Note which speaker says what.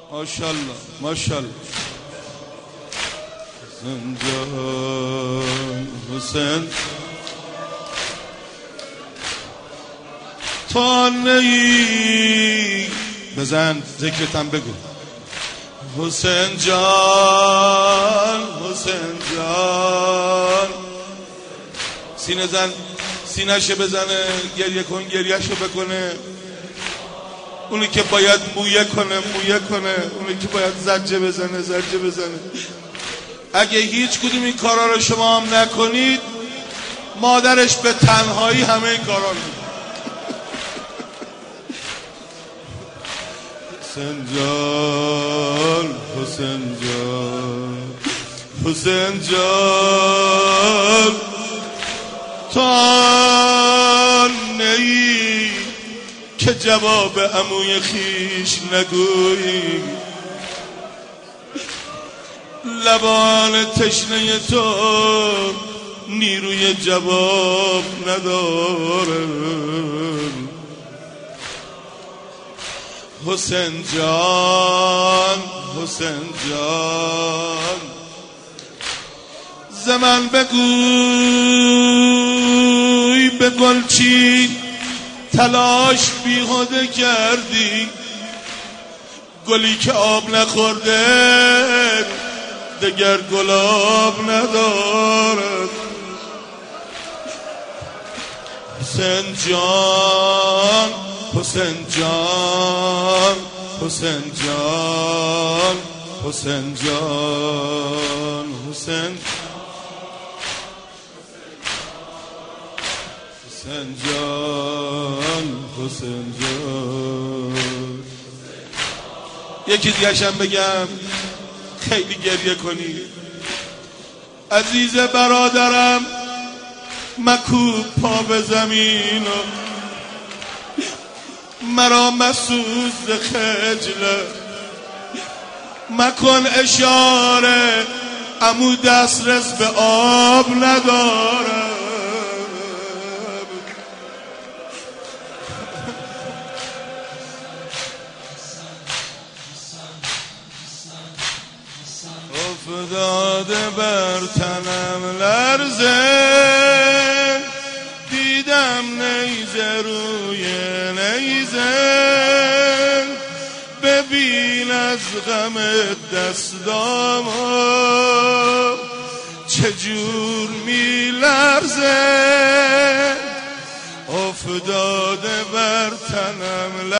Speaker 1: ماشاءالله ماشاءالله. زنجان حسین تا نی بزن ذکرتم بگو. حسین جان حسین جان سینه زن، سینه‌شو بزنه، گریه کن، گریه‌شو بکنه. اونی که باید مویه کنه مویه کنه، اونی که باید زجه بزنه زجه بزنه. اگه هیچ کدوم این کارا رو شما هم نکنید، مادرش به تنهایی همه این کارا رو میکنه. حسین جان حسین جان حسین جان تا نی که جواب عموی خیش نگویی، لبان تشنه تو نیروی جواب نداره. حسین جان حسین جان زمن بگوی به گلچین تلاش بیهوده کردی، گلی که آب نخورده دگر گلاب ندارد. حسین جان حسین جان حسین جان حسین جان حسین حسین جان حسین جان. یکی دیگه‌شم بگم خیلی گریه کنی. عزیز برادرم مکوب پا به زمین و مرا مسوز خجله، مکن اشاره عمو دسترس به آب نداره. افتاده بر تنم لرزه، دیدم نیزه روی نیزه، ببین از غم دستامو چجور می لرزه. افتاده بر تنم